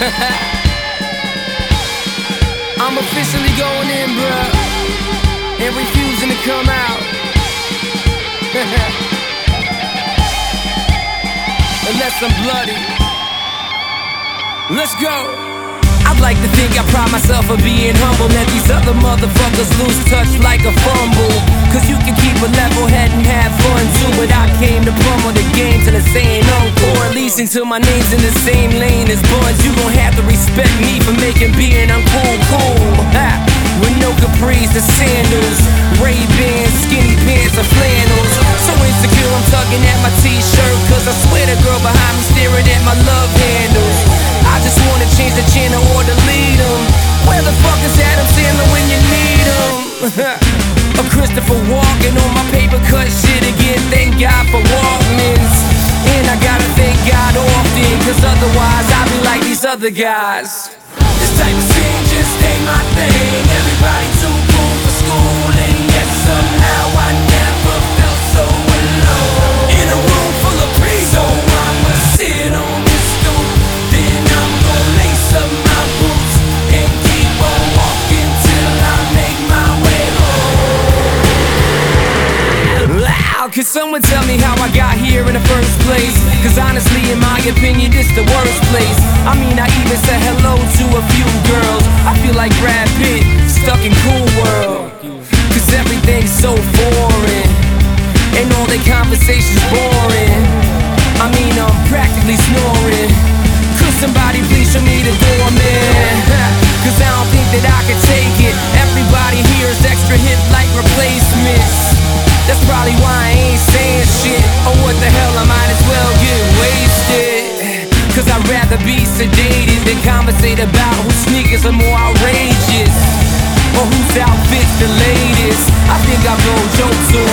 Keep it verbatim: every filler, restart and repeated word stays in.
I'm officially going in, bruh, and refusing to come out. Unless I'm bloody. Let's go. I'd like to think I pride myself on being humble. Let these other motherfuckers lose touch like a fumble. Cause you can keep a level head and have fun too, but I came to pummel the game till it's saying uncle. Or at least until my name's in the same lane as Buns. You gon' have to respect me for making being uncool cool. Ha. With no capris or sandals, Ray-Bans, skinny pants or flannels. So insecure I'm tugging at my t-shirt, cause I swear the girl behind me staring at my love handles. I just wanna change the channel or delete them. Where the fuck is Adam Sandler when you need him? A Christopher Walken on my paper cut shit again. Thank God for Walkmans. And I gotta thank God often, cause otherwise I'd be like these other guys. This type of scene just ain't my thing. Everybody too cool for school, and yet somehow I never felt so alone. In a room full of peace, so I'ma sit on this stool. Then I'm gonna lace up my boots and keep on walking till I make my way home. Wow, could someone tell me how I got here in the first place? Cause honestly, in my opinion, this the worst place. I mean, I even said hello to a few girls. I feel like Brad Pitt, stuck in Cool World. Cause everything's so foreign, and all their conversations boring. I mean, I'm practically snoring. Could somebody please show me the door, man? Cause I don't think that I can take it. Everybody here is extra hit like replacements. That's probably why I ain't saying shit. Oh, what the hell, I might as well get wasted. Cause I'd rather be sedated than conversate about whose sneakers are more outrageous, or whose outfit's the latest. I think I'll go joke to